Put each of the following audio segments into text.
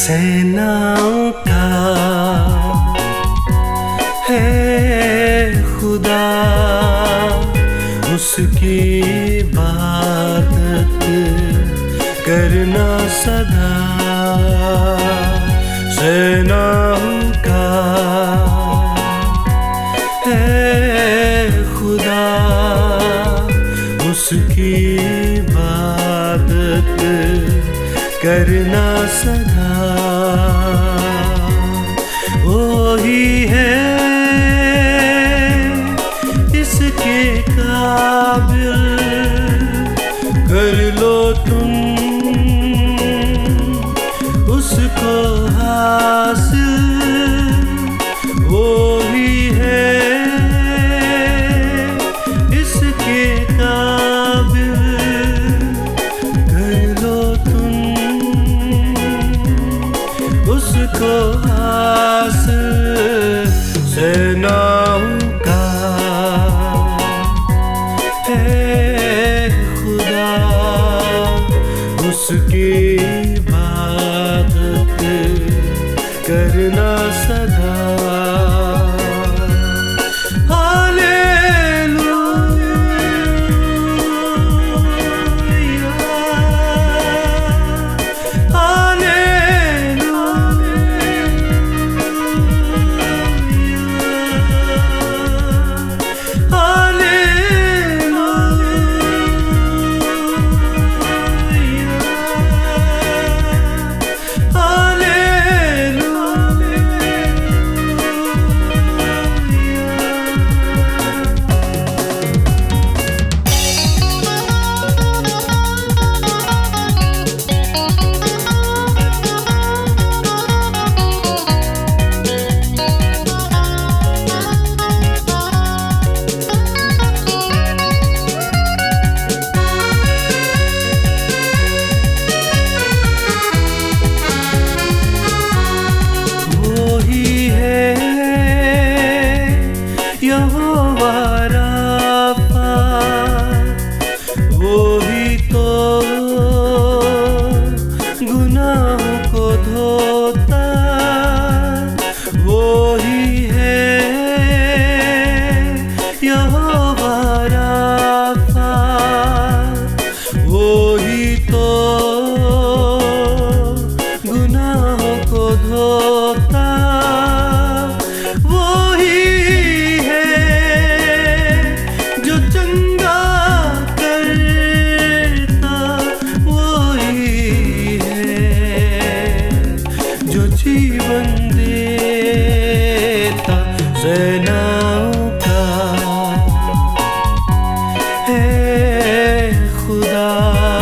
सेनाओं का है खुदा, उसकी इबादत करना सदा। सेनाओं का है खुदा, उसकी इबादत करना सदा। वही है इसके काबिल, कर लो तुम उसको हासिल। वही है इसके काबिल, कर लो तुम उसको हासिल। सेनाओं का है खुदा, उसकी इबादत करना सदा। यहोवा राफा, वही तो गुनाहों को धोता। वही है यहोवा राफा, वही तो गुनाहों को धोता। जीवन देता सेनाओं का है खुदा,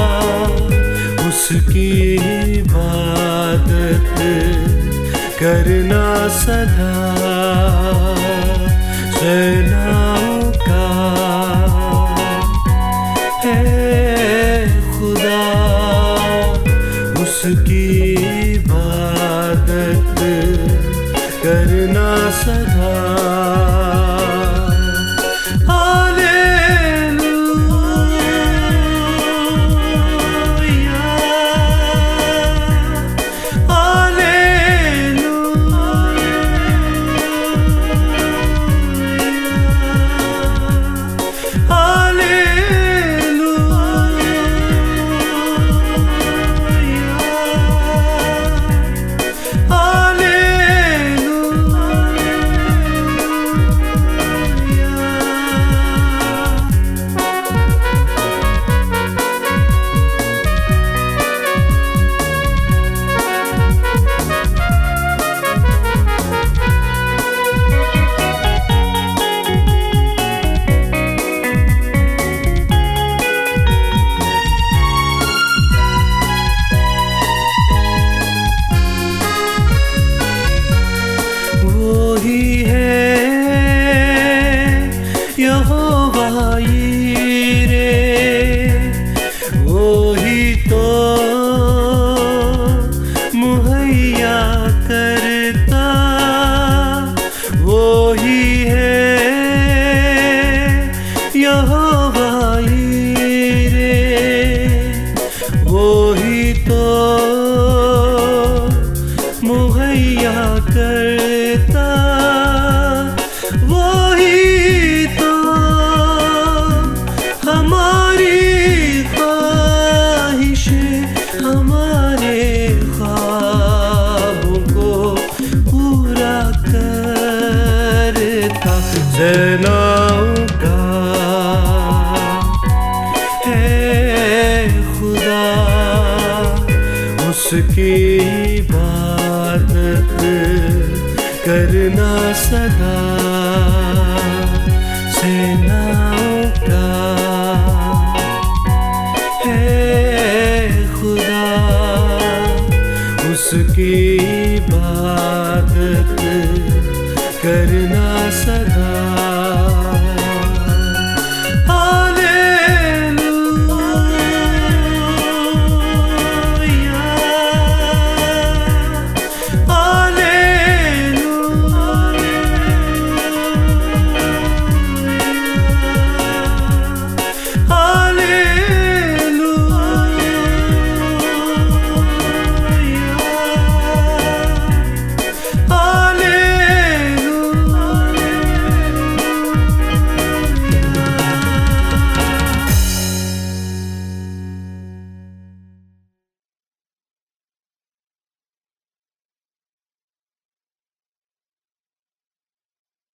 उसकी इबादत करना सदा। सेनाओं का है खुदा, उसकी इबादत करना सदा। सहनाओं का है खुदा, उसकी इबादत करना सदा।